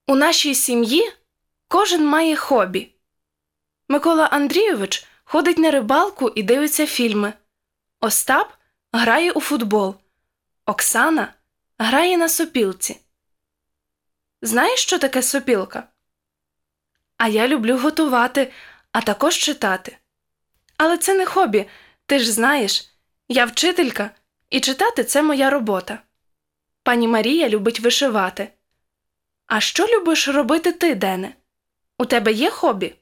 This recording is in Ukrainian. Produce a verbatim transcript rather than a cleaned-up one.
У нашій сім'ї кожен має хобі. Микола Андрійович ходить на рибалку і дивиться фільми. Остап грає у футбол. Оксана грає на сопілці. Знаєш, що таке сопілка? А я люблю готувати, а також читати. Але це не хобі, ти ж знаєш. Я вчителька, і читати – це моя робота. Пані Марія любить вишивати. А що любиш робити ти, Дене? У тебе є хобі?